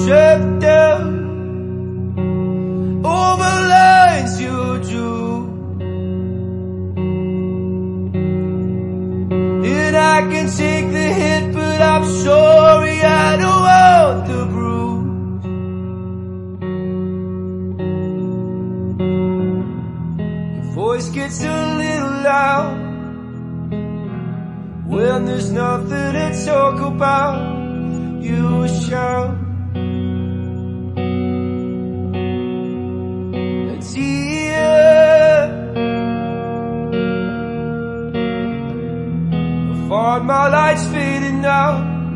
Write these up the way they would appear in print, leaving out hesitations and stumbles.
shut down all the lines you drew, and I can take the hit, but I'm sorry I don't want the bruise. Your voice gets a little loud when there's nothing to talk about. You shout a tear. I find my lights fading now,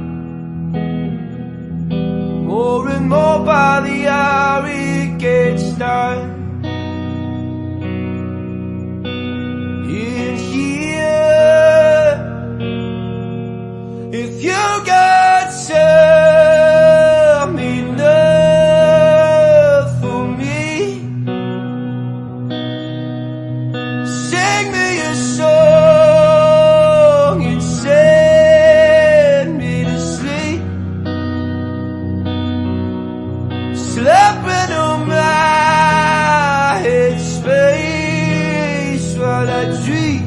more and more by the hour it gets dark. In here, if you got tell me enough for me, sing me a song and send me to sleep, slapping on my head space while I dream.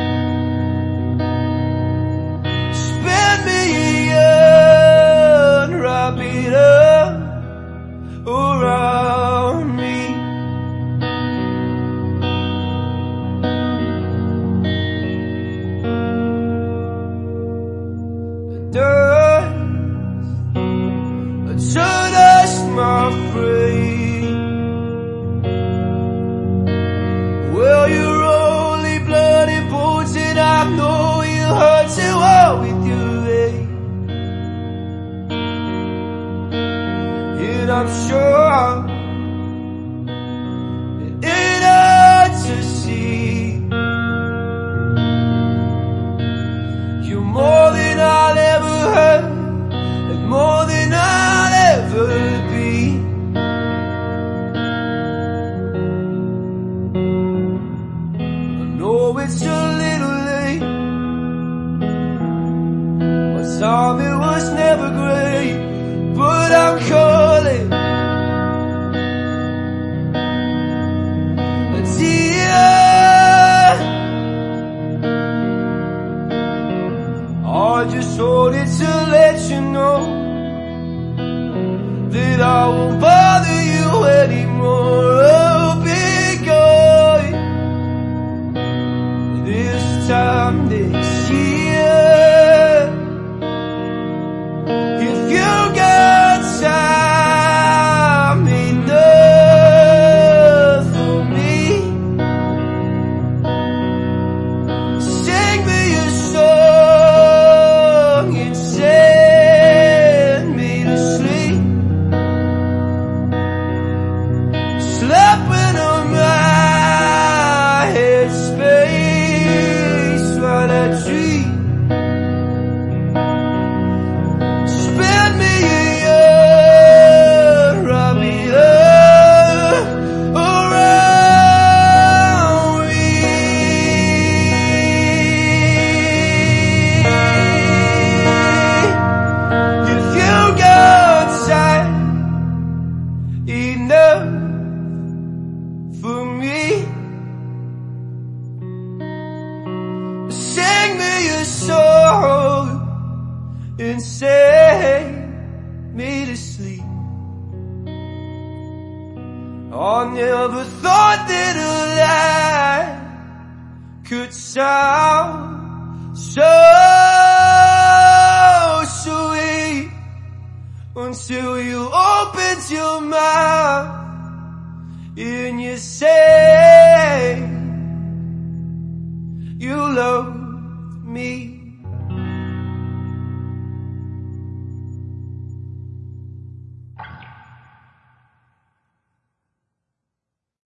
Around me, the dust turn us, my friend. Well, you're only blood and bones, and I know you hurt to walk with you. And I'm sure it hurts to see you're more than I'll ever have, and more than I'll ever be. I know it's a little late, my time it was never great, but I'm calling a tear. I just wanted to let you know that I won't bother you anymore. I'll be going this time next year. If you got time enough for me, sing me a song and send me to sleep, slapping on my head space while I dream. Spend me a year, wrap me up around me. If you got time enough for me, sing me a song and send me to sleep. I never thought that a lie could sound so sweet until you opened your mouth and you say you love me.